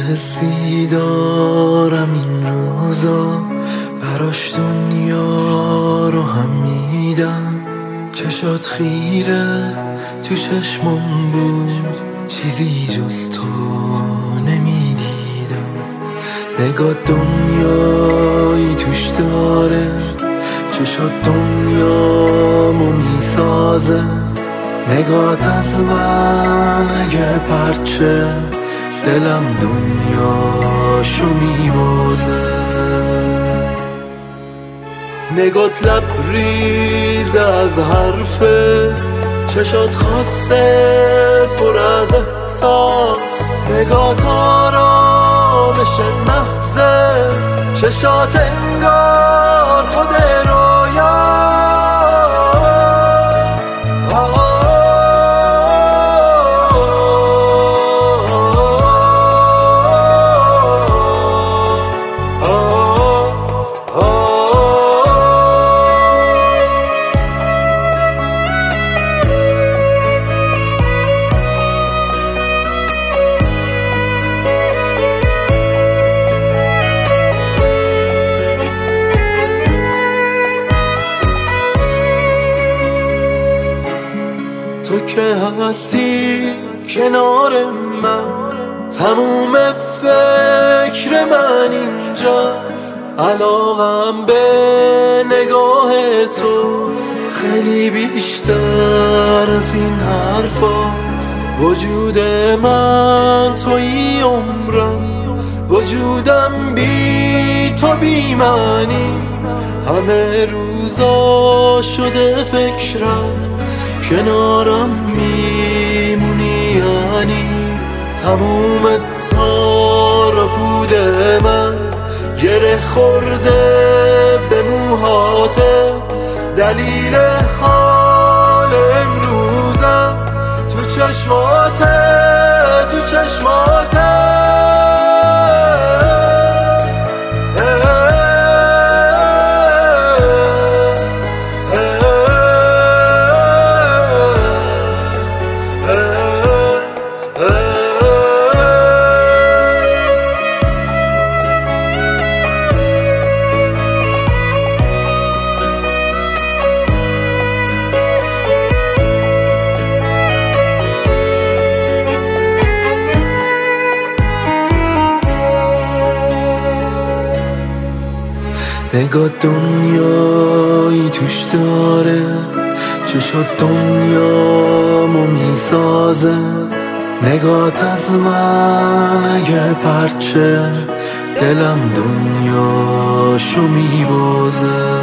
حسی دارم این روزا، براش دنیا رو هم میدم. چشات خیره تو چشمم بود، چیزی جز تو نمیدیدم. نگاه دنیایی توش داره، چشات دنیامو میسازه. نگات از من اگه پرچه، دلم دنیاشو میبازه. نگات لبریز از حرفه، چشات خاصه پر از احساس. نگات آرامش محضه، چشات انگار خود رویا. تو که هستی کنار من، تموم فکر من اینجاست. علاقم به نگاه تو خیلی بیشتر از این حرفاست. وجود من توی عمرم، وجودم بی تو بی معنی. همه روزا شده فکرم، کنارم میمونی یعنی. تموم تار و پود من گره خورده به موهاته. دلیل حال امروزم تو چشماته، تو چشماته. نگاه دنیایی توش داره، چشات دنیامو میسازه. نگات از من اگه پرچه، دلم دنیاشو میبازه.